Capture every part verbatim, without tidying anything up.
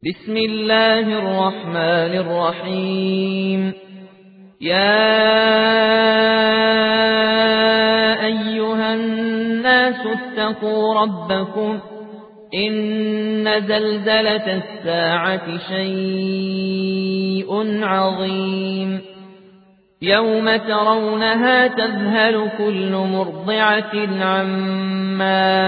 بسم الله الرحمن الرحيم. يا أيها الناس اتقوا ربكم إن زلزلة الساعة شيء عظيم يوم ترونها تذهل كل مرضعة عما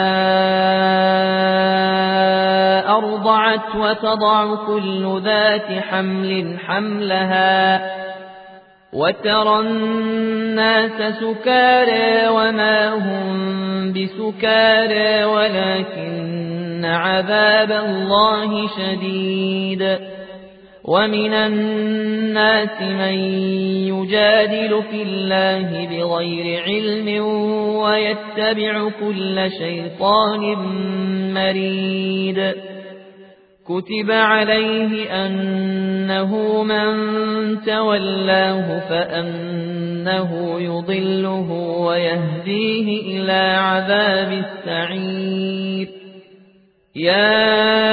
أرضعت وتضع كل ذات حمل حملها وترى الناس سكارى وما هم بسكارى ولكن عذاب الله شديد. ومن الناس من يجادل في الله بغير علم ويتبع كل شيطان مريد. كتب عليه أنه من تولاه فأنه يضله ويهديه إلى عذاب السعير. يا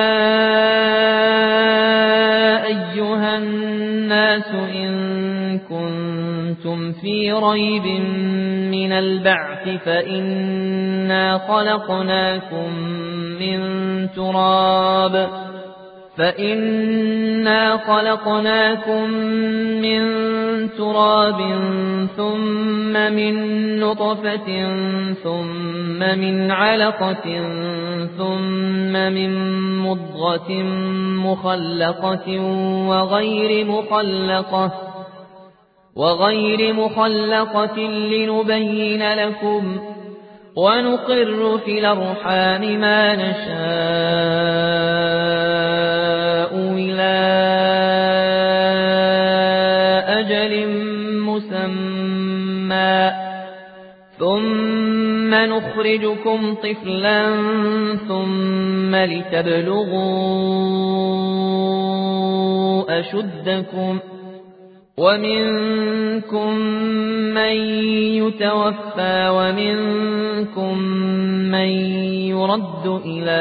أيها الناس إن كنتم في ريب من البعث فإنا خلقناكم من تراب فإنا خلقناكم من تراب ثم من نطفة ثم من علقة ثم من مضغة مخلقة وغير مخلقة وغير مخلقة لنبين لكم ونقر في الأرحام ما نشاء إلى أجل مسمى ثم نخرجكم طفلا ثم لتبلغوا أشدكم ومنكم من يتوفى ومنكم من يرد إلى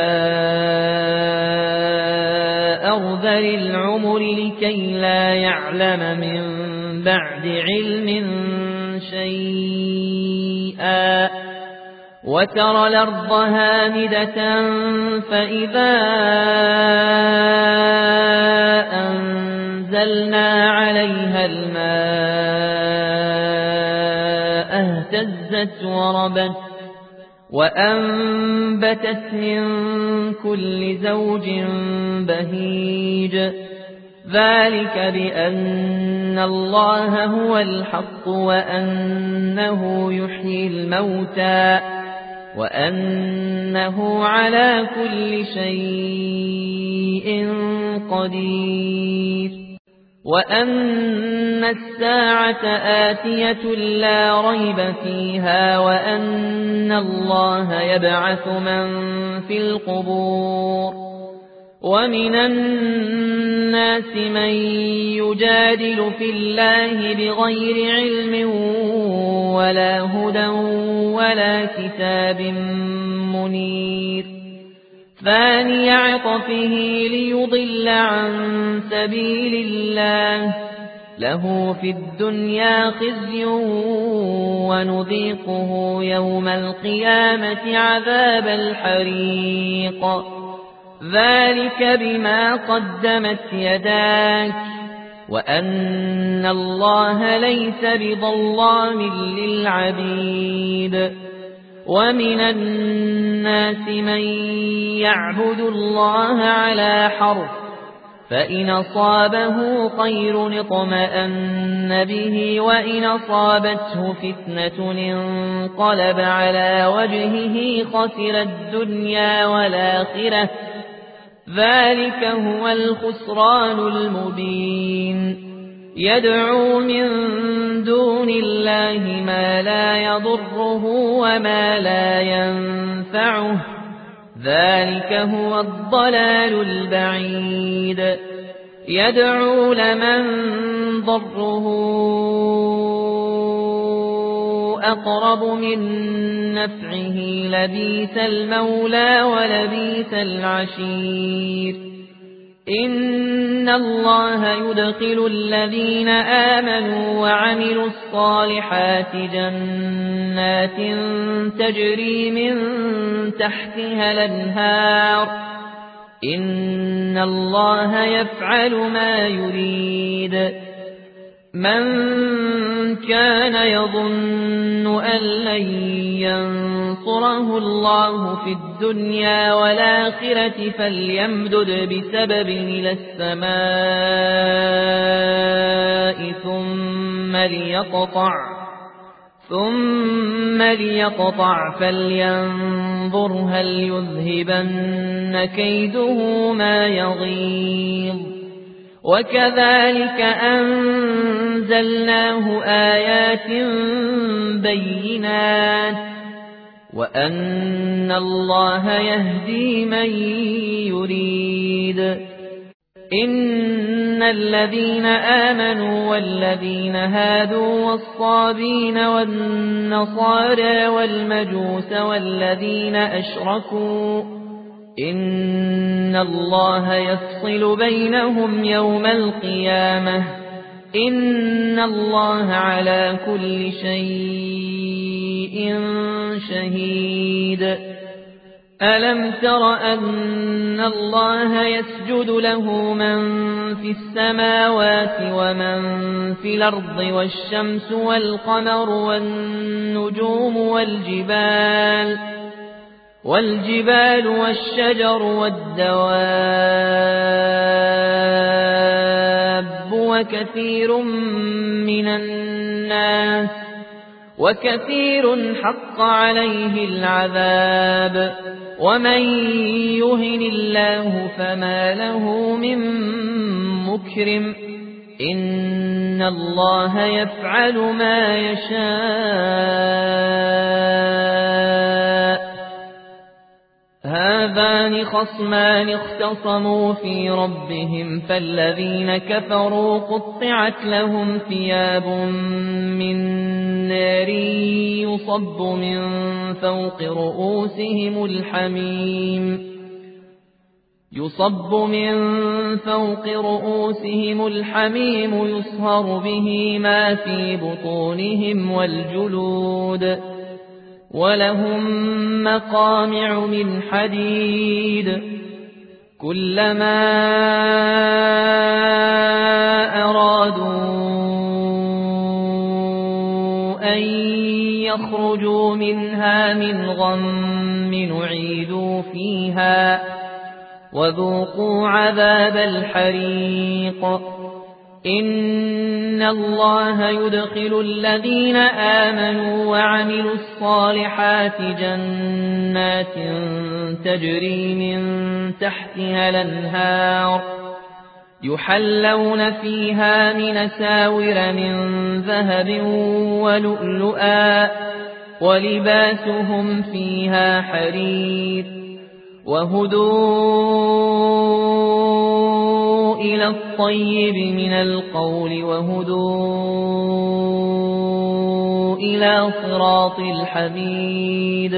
أرذل العمر لكي لا يعلم من بعد علم شيئا. وترى الأرض هامدة فإذا أنزلنا عليها الماء اهتزت وربت وأنبتت من كل زوج بهيج. ذلك بأن الله هو الحق وأنه يحيي الموتى وأنه على كل شيء قدير وأن الساعة آتية لا ريب فيها وأن الله يبعث من في القبور. ومن الناس من يجادل في الله بغير علم ولا هدى ولا كتاب منير. ثاني عطفه ليضل عن سبيل الله له في الدنيا خزي ونذيقه يوم القيامة عذاب الحريق. ذلك بما قدمت يداك وأن الله ليس بظلام للعبيد. ومن الناس من يعبد الله على حرف فإن أصابه خير اطمأن به وإن أصابته فتنة انقلب على وجهه خسر الدنيا والآخرة. ذلك هو الخسران المبين. يدعو من دون الله ما لا يضره وما لا ينفعه ذلك هو الضلال البعيد. يدعو لمن ضره أقرب من نفعه لبيس المولى ولبيس العشير. إن الله يدخل الذين آمنوا وعملوا الصالحات جنات تجري من تحتها الأنهار إن الله يفعل ما يريد من كان يظن أن لن ينصره الله في الدنيا والآخرة فليمدد بسبب إلى السماء ثم ليقطع ثم ليقطع فلينظر هل يذهبن كيده ما يغيظ وكذلك أنزلناه آيات بينات وأن الله يهدي من يريد إن الذين آمنوا والذين هادوا والصابين والنصارى والمجوس والذين أشركوا إن الله يفصل بينهم يوم القيامة إن الله على كل شيء شهيد ألم تر أن الله يسجد له من في السماوات ومن في الأرض والشمس والقمر والنجوم والجبال والجبال والشجر والدواب وكثير من الناس وكثير حق عليه العذاب ومن يهن الله فما له من مكرم إن الله يفعل ما يشاء هذان خصمان اختصموا في ربهم فالذين كفروا قطعت لهم ثياب من نار يصب من فوق رؤوسهم الحميم يصب من فوق رؤوسهم الحميم يصهر به ما في بطونهم والجلود ولهم مقامع من حديد كلما أرادوا أن يخرجوا منها من غم نعيدوا فيها وذوقوا عذاب الحريق إن الله يدخل الذين آمنوا وعملوا الصالحات جنات تجري من تحتها الأنهار يحلون فيها من ساور من ذهب ولؤلؤا ولباسهم فيها حرير وهدوا إلى الطيب من القول وهدوا إلى صراط الحميد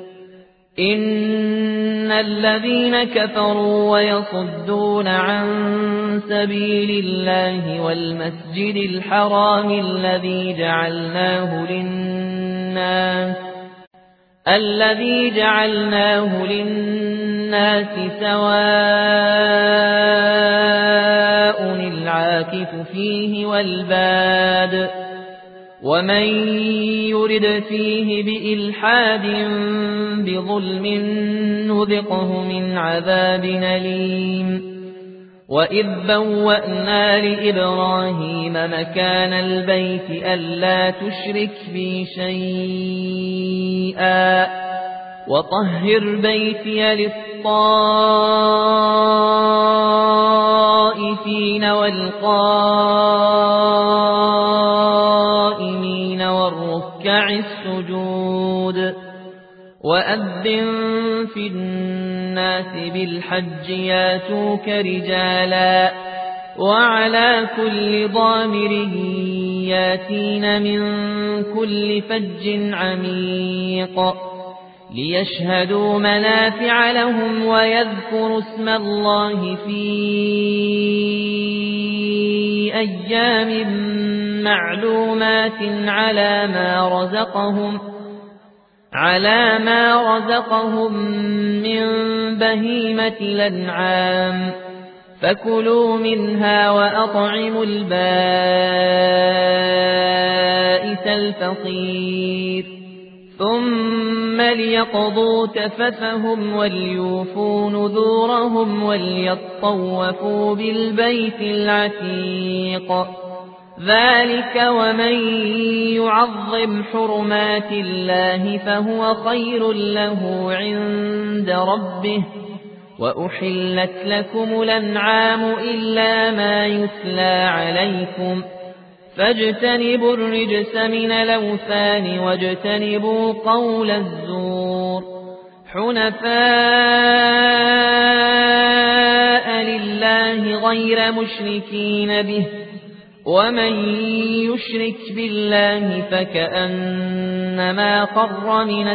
إن الذين كفروا ويصدون عن سبيل الله والمسجد الحرام الذي جعلناه للناس الذي جعلناه للناس سواء العاكف فيه والباد ومن يرد فيه بإلحاد بظلم نذقه من عذاب أليم وإذ بوأنا لإبراهيم مكان البيت ألا تشرك بي شيئا وطهر بيتي للطائفين والقائمين والركع السجود وأذن في الناس بالحج ياتوك رجالا وعلى كل ضامر ياتين من كل فج عميق ليشهدوا منافع لهم ويذكروا اسم الله في أيام معلومات على ما رزقهم على ما رزقهم من بهيمة الأنعام فكلوا منها وأطعموا البائس الفقير ثم ليقضوا تفثهم وليوفوا نذورهم وليطوفوا بالبيت العتيق ذلك ومن يعظم حرمات الله فهو خير له عند ربه وأحلت لكم الأنعام إلا ما يتلى عليكم فاجتنبوا الرجس من الأوثان واجتنبوا قول الزور حنفاء لله غير مشركين به ومن يشرك بالله فكأنما خر من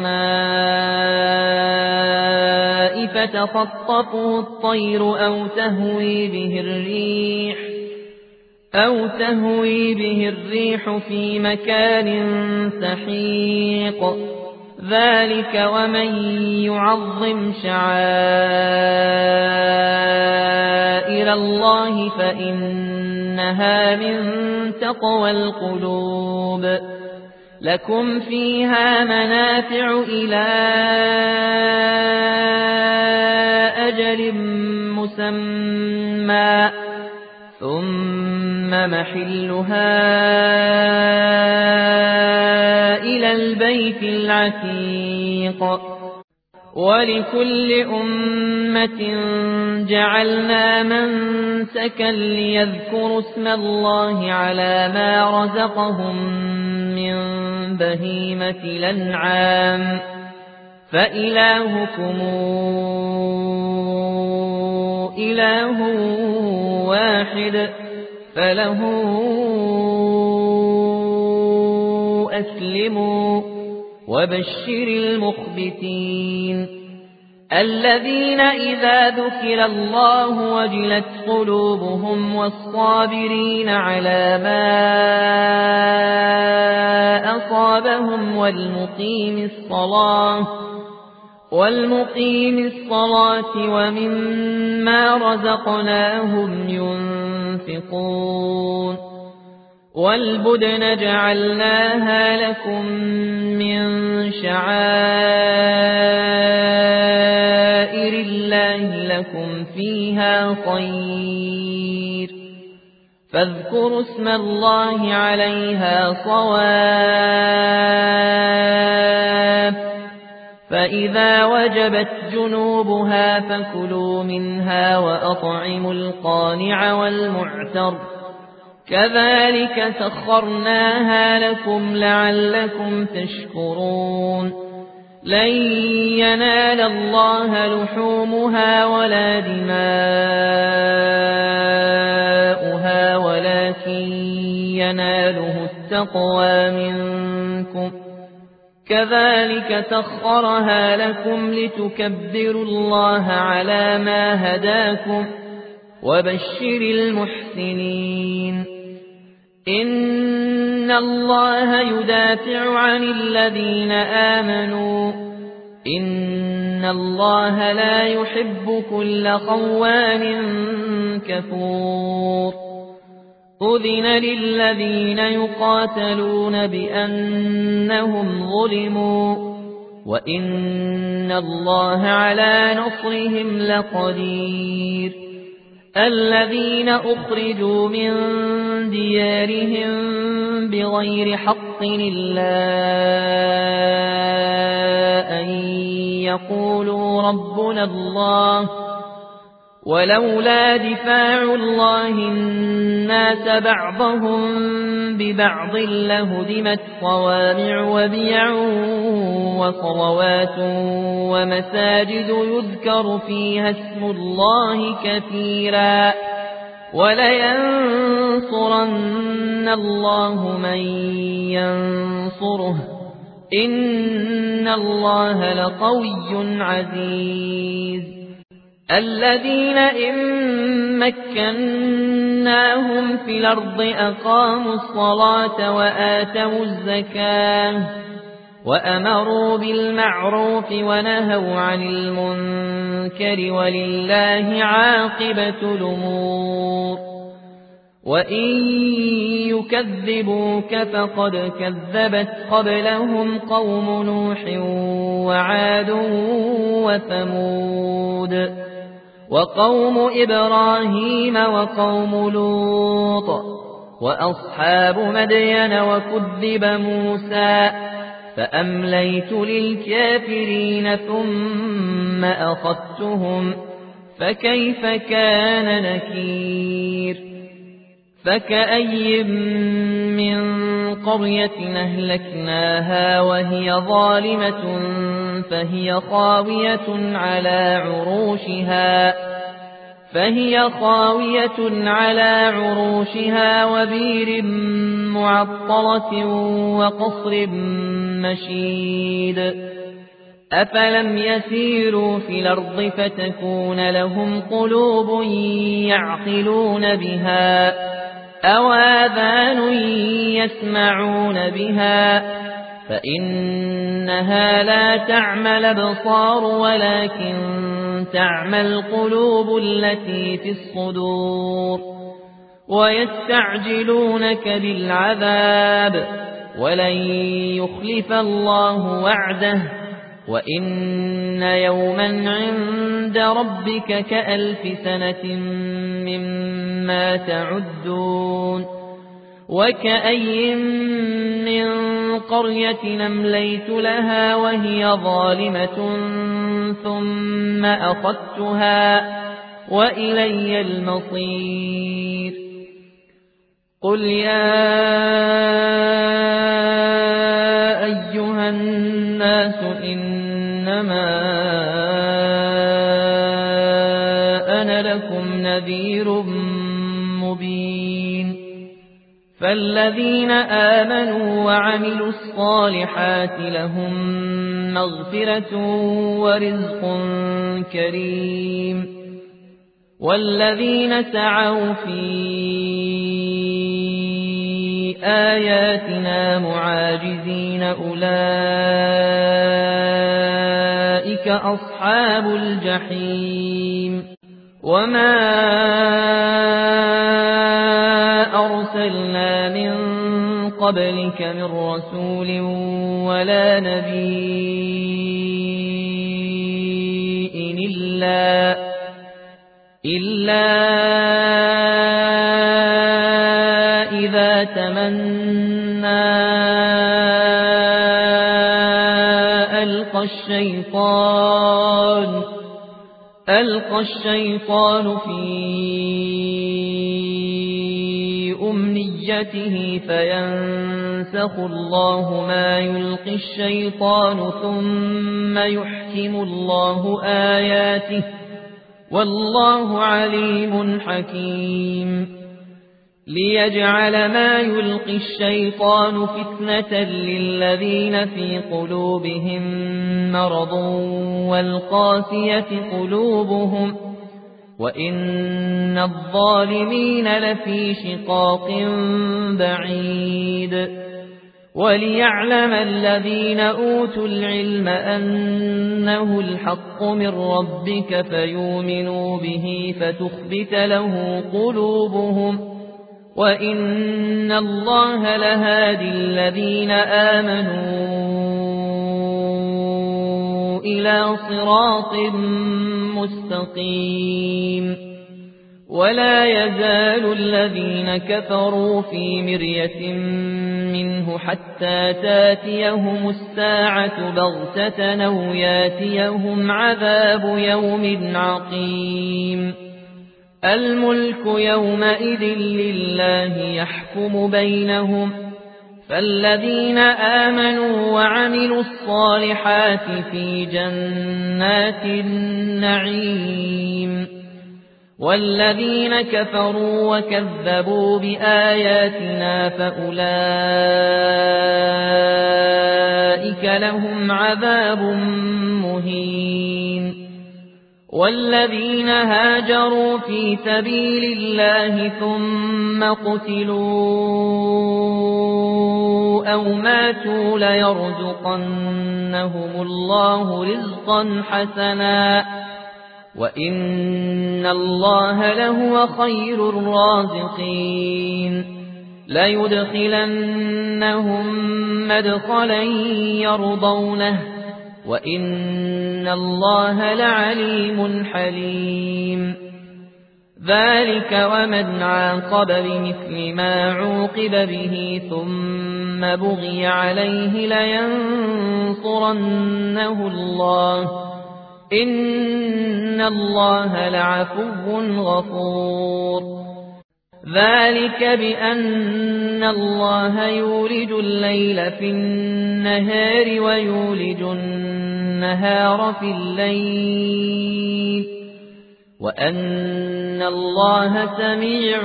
السماء فتخطفه الطير أو تهوي به الريح أو تهوي به الريح في مكان سحيق ذلك ومن يعظم شعائر الله فإنها من تقوى القلوب لكم فيها منافع إلى أجل مسمى ثم محلها إلى البيت العتيق ولكل أمة جعلنا منسكا ليذكروا اسم الله على ما رزقهم من بهيمة الأنعام فإلهكم إله واحد فله أسلموا وبشر المخبتين الذين إذا ذكر الله وجلت قلوبهم والصابرين على ما أصابهم والمقيم الصلاة والمقيم الصلاة ومما رزقناهم ينفقون والبدن جعلناها لكم من شعائر الله لكم فيها خير فاذكروا اسم الله عليها صواف فإذا وجبت جنوبها فكلوا منها وأطعموا القانع والمعتر كذلك سخرناها لكم لعلكم تشكرون لن ينال الله لحومها ولا دماؤها ولكن يناله التقوى منكم كذلك سخرها لكم لتكبروا الله على ما هداكم وبشر المحسنين إن الله يدافع عن الذين آمنوا إن الله لا يحب كل خوان كفور أذن للذين يقاتلون بأنهم ظلموا وإن الله على نصرهم لقدير الذين أخرجوا من ديارهم بغير حق إلا أن يقولوا ربنا الله ولولا دفاع الله الناس بعضهم ببعض لهدمت صوامع وبيع وصلوات ومساجد يذكر فيها اسم الله كثيرا ولينصرن الله من ينصره إن الله لقوي عزيز الذين إن مكناهم في الأرض أقاموا الصلاة وآتوا الزكاة وأمروا بالمعروف ونهوا عن المنكر ولله عاقبة الأمور وإن يكذبوك فقد كذبت قبلهم قوم نوح وعاد وثمود وقوم إبراهيم وقوم لوط وأصحاب مدين وكذب موسى فأمليت للكافرين ثم أخذتهم فكيف كان نكير فكأي من قرية أهلكناها وهي ظالمة فهي خاوية على عروشها فهي خاوية على عروشها وبير معطلة وقصر مشيد أفلم يسيروا في الأرض فتكون لهم قلوب يعقلون بها أو آذان يسمعون بها فإنها لا تعمى الأبصار ولكن تعمى القلوب التي في الصدور ويستعجلونك بالعذاب ولن يخلف الله وعده وإن يوما عند ربك كألف سنة مما تعدون وكأي من قرية أمليت لها وهي ظالمة ثم أخذتها وإلي المصير قل يا أيها الناس إنما أنا لكم نذير مبين فالذين آمنوا وعملوا الصالحات لهم مغفرة ورزق كريم والذين سعوا في آياتنا معاجزين أولئك أصحاب الجحيم وما أرسلنا من قبلك من رسول ولا نبي إلا إلا إذا تمنى ألقى الشيطان ألقى الشيطان في أمنيته فينسخ الله ما يلقي الشيطان ثم يحكم الله آياته والله عليم حكيم ليجعل ما يلقي الشيطان فتنة للذين في قلوبهم مرض والقاسية قلوبهم وإن الظالمين لفي شقاق بعيد وليعلم الذين أوتوا العلم أنه الحق من ربك فيؤمنوا به فتخبت له قلوبهم وإن الله لهادي الذين آمنوا إلى صراط مستقيم ولا يزال الذين كفروا في مرية منه حتى تاتيهم الساعة بغتة أو ياتيهم عذاب يوم عقيم الملك يومئذ لله يحكم بينهم فالذين آمنوا وعملوا الصالحات في جنات النعيم والذين كفروا وكذبوا بآياتنا فأولئك لهم عذاب مهين والذين هاجروا في سبيل الله ثم قتلوا أو ماتوا ليرزقنهم الله رزقا حسنا وإن الله لهو خير الرازقين ليدخلنهم مدخلا يرضونه وإن الله لعليم حليم ذلك ومن عاقب بمثل ما عوقب به ثم بغي عليه لينصرنه الله إن الله لعفو غفور ذلك بأن الله يولج الليل في النهار ويولج النهار في الليل وأن الله سميع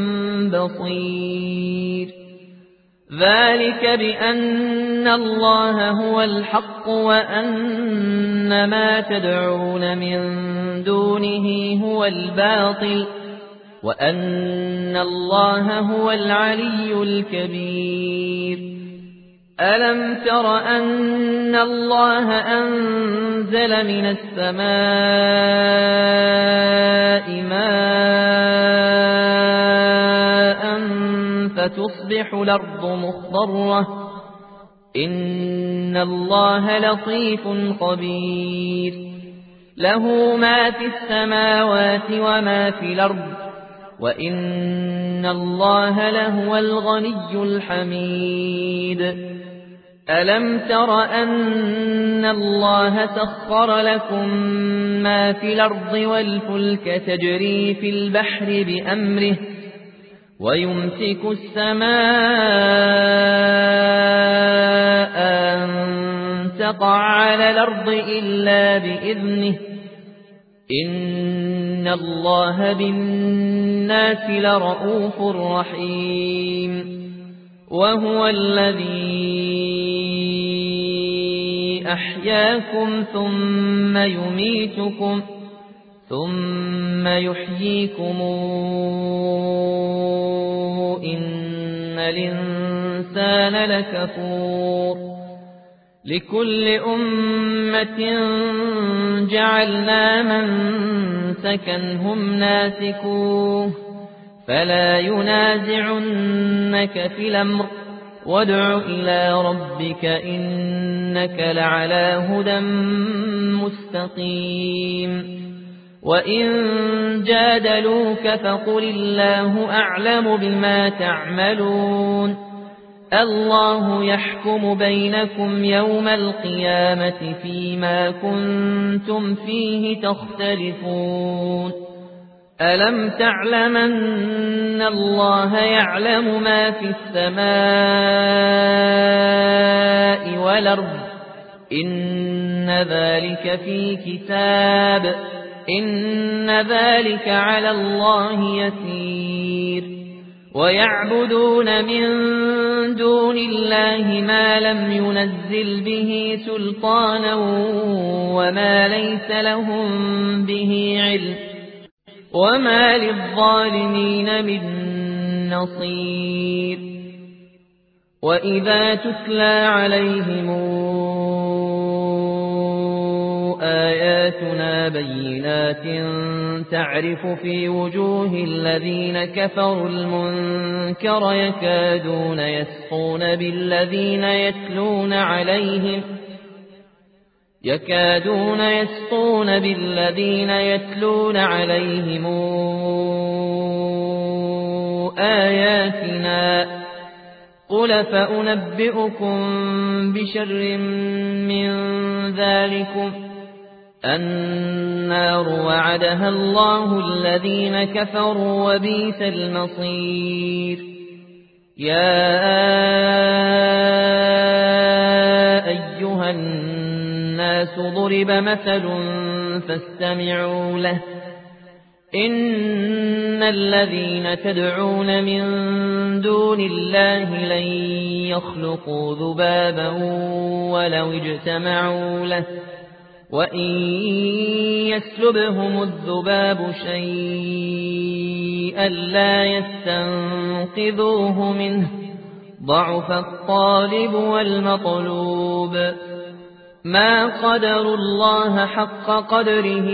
بصير ذلك بأن الله هو الحق وأن ما تدعون من دونه هو الباطل وأن الله هو العلي الكبير ألم تر أن الله أنزل من السماء ماء فتصبح الأرض مخضرة إن الله لطيف خبير له ما في السماوات وما في الأرض وإن الله لهو الغني الحميد ألم تر أن الله سخر لكم ما في الأرض والفلك تجري في البحر بأمره ويمسك السماء أن تقع على الأرض إلا بإذنه إن الله بالناس لرؤوف رحيم وهو الذي أحياكم ثم يميتكم ثم يحييكم إن الإنسان لكفور لكل أمة جعلنا منسكا هم ناسكوه فلا ينازعنك في الأمر وادع إلى ربك إنك لعلى هدى مستقيم وإن جادلوك فقل الله أعلم بما تعملون الله يحكم بينكم يوم القيامة فيما كنتم فيه تختلفون ألم تعلم أن الله يعلم ما في السماء والأرض إن ذلك في كتاب إن ذلك على الله يسير ويعبدون من دون الله ما لم ينزل به سلطانا وما ليس لهم به علم وما للظالمين من نصير وإذا تتلى عليهم آياتنا بينات تعرف في وجوه الذين كفروا المنكر يكادون يسقون بالذين يتلون عليهم يكادون يسقون بالذين يتلون عليهم آياتنا قل فأنبئكم بشر من ذلكم النار وعدها الله الذين كفروا وبئس المصير يا أيها الناس ضرب مثل فاستمعوا له إن الذين تدعون من دون الله لن يخلقوا ذبابا ولو اجتمعوا له وإن يسلبهم الذباب شيئا لا يستنقذوه منه ضعف الطالب والمطلوب ما قدروا الله حق قدره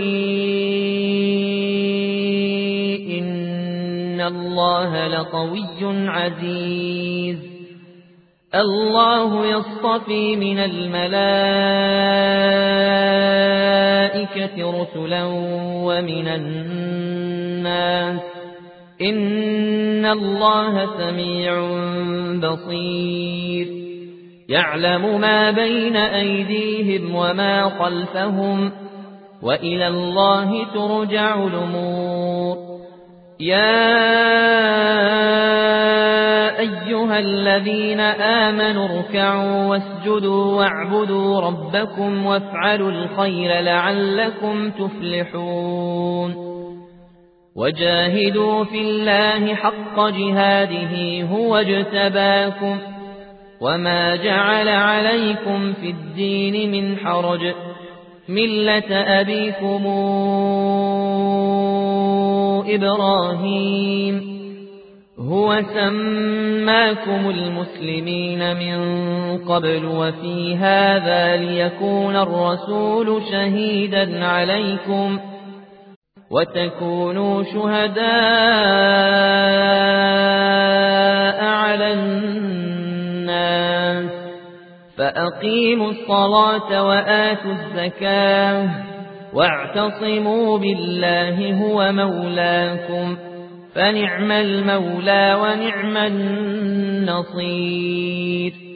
إن الله لقوي عزيز الله يصطفي من الملائكة رسلا ومن الناس إن الله سميع بصير يعلم ما بين أيديهم وما خلفهم وإلى الله ترجع الأمور يا أيها الذين آمنوا اركعوا واسجدوا واعبدوا ربكم وافعلوا الخير لعلكم تفلحون وجاهدوا في الله حق جهاده هو اجتباكم وما جعل عليكم في الدين من حرج ملة أبيكم إبراهيم هو سماكم المسلمين من قبل وفي هذا ليكون الرسول شهيدا عليكم وتكونوا شهداء على الناس فأقيموا الصلاة وآتوا الزكاة واعتصموا بالله هو مولاكم فنعم المولى ونعم النصير